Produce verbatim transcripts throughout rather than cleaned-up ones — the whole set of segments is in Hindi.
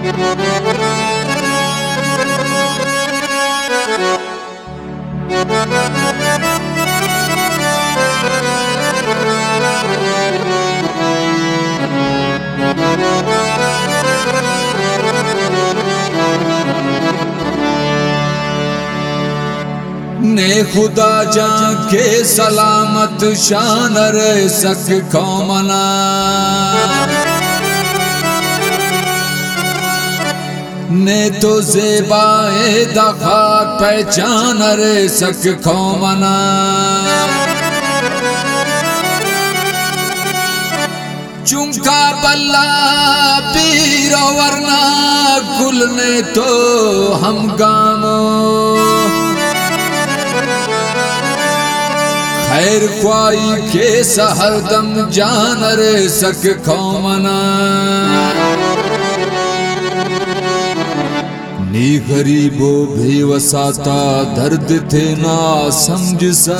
ने खुदा जान के सलामत शान रे सक कौमना ने तो ज़ेबाए दखाक पहचान रे सक कौमना चुंका बल्ला पीर वरना गुल ने तो हम गामो खैर ख्वाई के सहरदम जान रे सक कौमना नी गरीबो बेवसाता दर्द थे ना समझ सा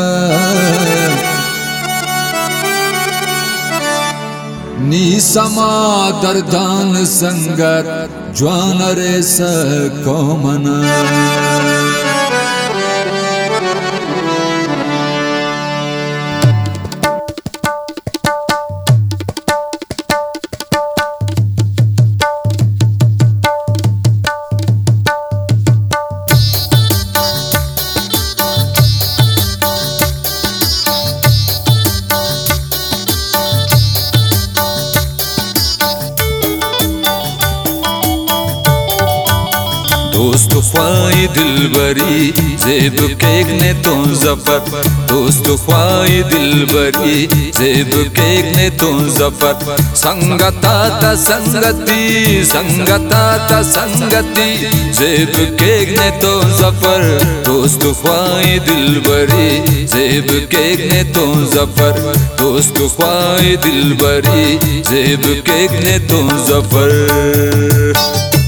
नी समा दर्दान संगत ज्वान रे सक कौमना दोस्त ख्वाई दिलबरी ज़ेब केक ने तो ज़फ़र दोस्त ख्वाई दिलबरी ज़ेब केक ने तो ज़फ़र संगता ता संगति संगता ता संगति ज़ेब केक ने तो ज़फ़र दोस्त ख्वाई दिलबरी ज़ेब केक ने तो ज़फ़र दोस्त ख्वाई दिलबरी ज़ेब केक ने तो ज़फ़र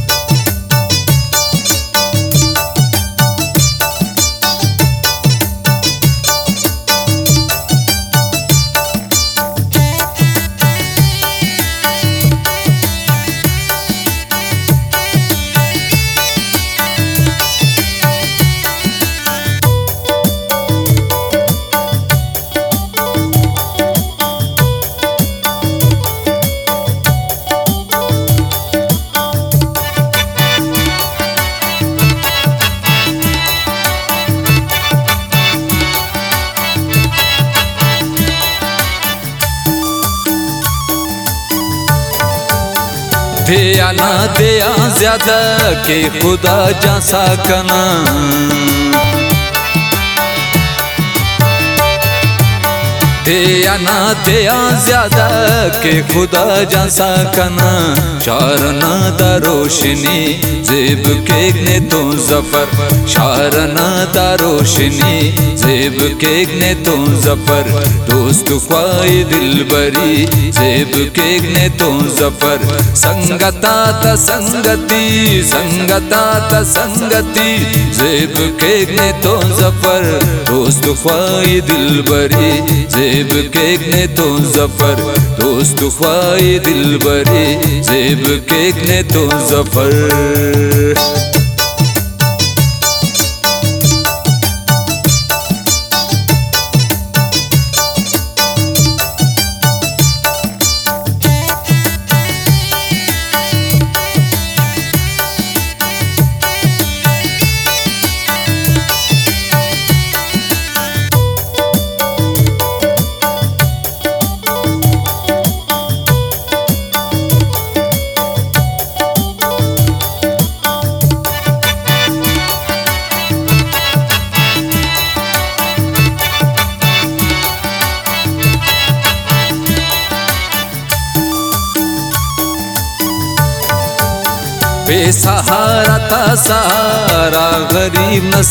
दिया ना दिया ज्यादा के खुदा जैसा कना दिया ना दिया ज्यादा के खुदा जैसा कना शारना दा रोशनी ज़ेब केक ने तो ज़फ़र शारना दा रोशनी ज़ेब केक ने तो ज़फ़र दोस्त ख्वाई दिलबरी ज़ेब केक ने तो ज़फ़र संगता ता संगति संगता ता संगति ज़ेब केक ने तो ज़फ़र दोस्त ख्वाई दिलबरी ज़ेब केक ने तो ज़फ़र दोस्त ख्वाई दिलबरी ज़ेब केक ने तो ज़फ़र बेसहारा था सहारा गरीब न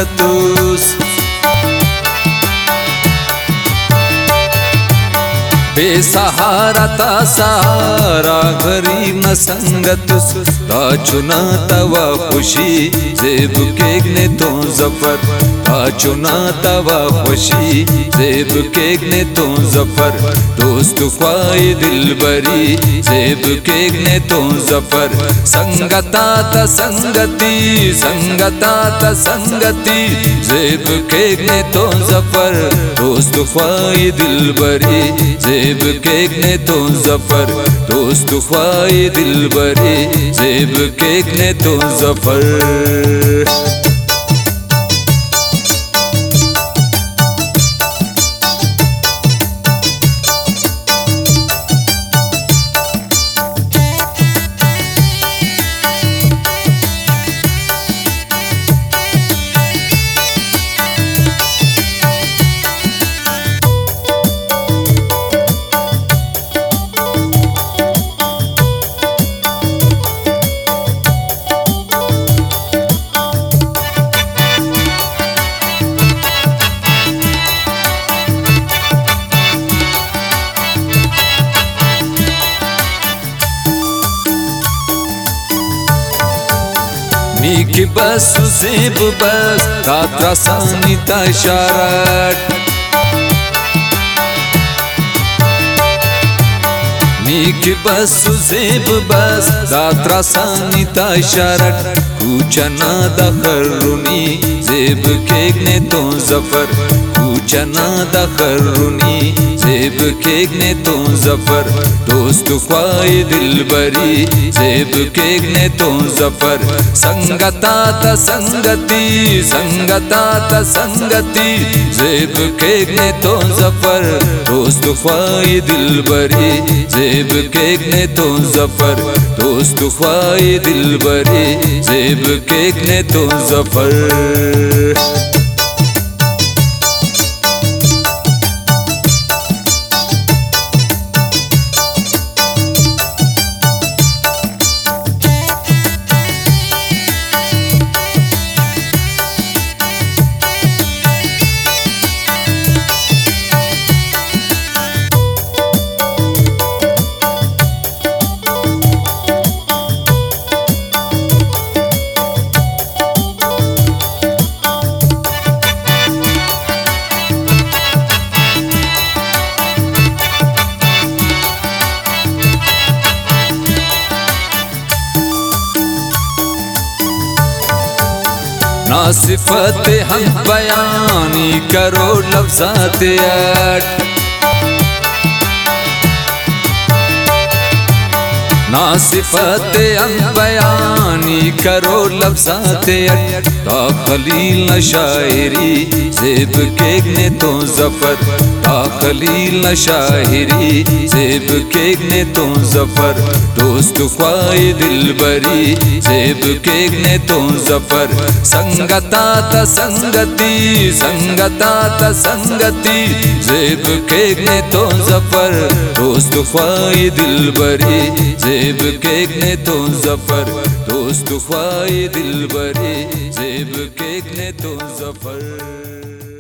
संगतूस बेसहारा ता सहारा गरीब न संगत ता चुना तवा खुशी जेब केक ने तो जफर ता चुना तवा खुशी जेब केक ने तो जफर दोस्त ख्वाई दिल बरी जेब केक ने तो जफर संगता ता संगति संगता ता संगति जेब केक ने तो जफर दोस्त ख्वाई दिल बरी जेब केक ने तो जफर दोस्त ख्वाई दिल बरी जेब केक ने तो जफर। नीक बस जेब बस तात्रा सानिता शारट नीक बस जेब बस दात्रा सानिता शारट कुचना दखरुनी जेब केक ने तो जफर कुचना दखरुनी जेब केक ने तो जफर दोस्त ख्वाई दिल बरी जेब केक ने तो जफर संगता ता संगति संगता ता संगति जेब केक ने तो जफर दोस्त ख्वाई दिल बरी जेब केक ने तो जफर दोस्त ख्वाई दिल बरी जेब केक ने तो जफर। ना सिफत हम बयानी करो लफ्ज़ात अट ना सिफत हम बयानी करो लफ्ज़ात अट ता खलील न शायरी जेब केक ने तो जफर ता खलील न शायरी जेब केक ने तो जफर दोस्त ख्वाई दिल बरी जेब केक ने तो जफर संगता ता संगति संगता ता संगति जेब केक ने तो जफर दोस्त ख्वाई दिल बरी जेब केक ने तो जफर दोस्त ख्वाई दिल बरी जेब केक ने तो जफर।